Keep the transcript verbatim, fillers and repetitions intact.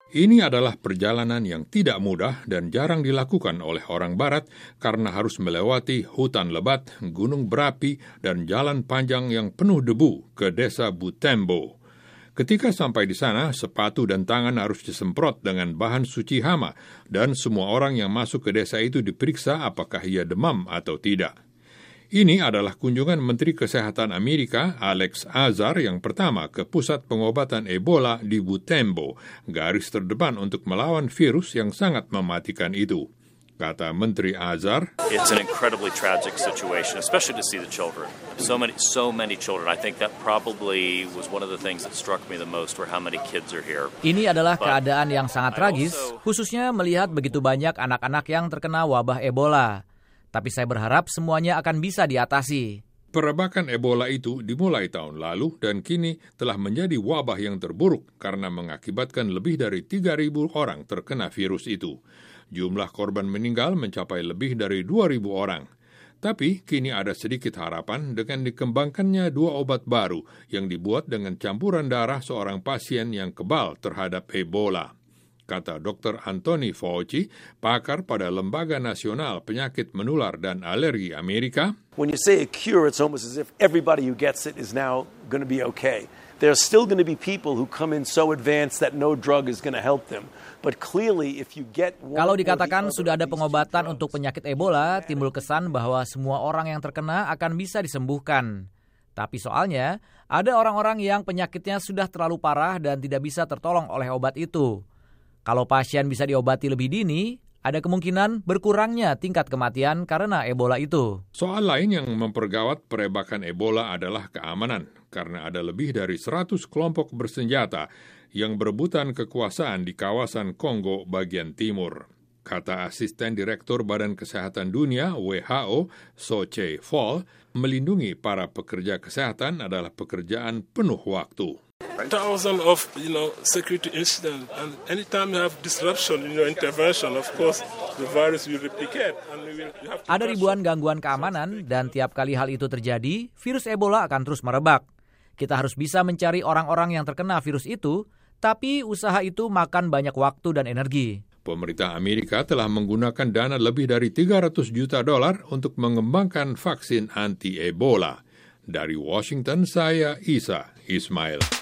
Ini adalah perjalanan yang tidak mudah dan jarang dilakukan oleh orang Barat karena harus melewati hutan lebat, gunung berapi, dan jalan panjang yang penuh debu ke desa Butembo. Ketika sampai di sana, sepatu dan tangan harus disemprot dengan bahan suci hama, dan semua orang yang masuk ke desa itu diperiksa apakah ia demam atau tidak. Ini adalah kunjungan Menteri Kesehatan Amerika, Alex Azar, yang pertama ke pusat pengobatan Ebola di Butembo, garis terdepan untuk melawan virus yang sangat mematikan itu. Kata Menteri Azar, "It's an incredibly tragic situation, especially to see the children. So many, so many children. I think that probably was one of the things that struck me the most, were how many kids are here." Ini adalah keadaan yang sangat tragis, khususnya melihat begitu banyak anak-anak yang terkena wabah Ebola. Tapi saya berharap semuanya akan bisa diatasi. Perebakan Ebola itu dimulai tahun lalu dan kini telah menjadi wabah yang terburuk karena mengakibatkan lebih dari tiga ribu orang terkena virus itu. Jumlah korban meninggal mencapai lebih dari dua ribu orang. Tapi kini ada sedikit harapan dengan dikembangkannya dua obat baru yang dibuat dengan campuran darah seorang pasien yang kebal terhadap Ebola. Kata dokter Anthony Fauci, pakar pada Lembaga Nasional Penyakit Menular dan Alergi Amerika. When you say a cure, it's almost as if everybody who gets it is now going to be okay. There are still going to be people who come in so advanced that no drug is going to help them. But clearly, if you get one Kalau dikatakan sudah ada pengobatan untuk penyakit Ebola, timbul kesan bahwa semua orang yang terkena akan bisa disembuhkan. Tapi soalnya, ada orang-orang yang penyakitnya sudah terlalu parah dan tidak bisa tertolong oleh obat itu. Kalau pasien bisa diobati lebih dini, ada kemungkinan berkurangnya tingkat kematian karena Ebola itu. Soal lain yang mempergawat perebakan Ebola adalah keamanan, karena ada lebih dari seratus kelompok bersenjata yang berebutan kekuasaan di kawasan Kongo bagian timur. Kata asisten Direktur Badan Kesehatan Dunia W H O, Soche Fall, melindungi para pekerja kesehatan adalah pekerjaan penuh waktu. Thousands of, you know, security incidents, and anytime you have disruption in your intervention, of course, the virus will replicate. And we will, you have to Ada ribuan gangguan keamanan, dan tiap kali hal itu terjadi, virus Ebola akan terus merebak. Kita harus bisa mencari orang-orang yang terkena virus itu, tapi usaha itu makan banyak waktu dan energi. Pemerintah Amerika telah menggunakan dana lebih dari tiga ratus juta dolar untuk mengembangkan vaksin anti-Ebola. Dari Washington, saya Isa Ismail.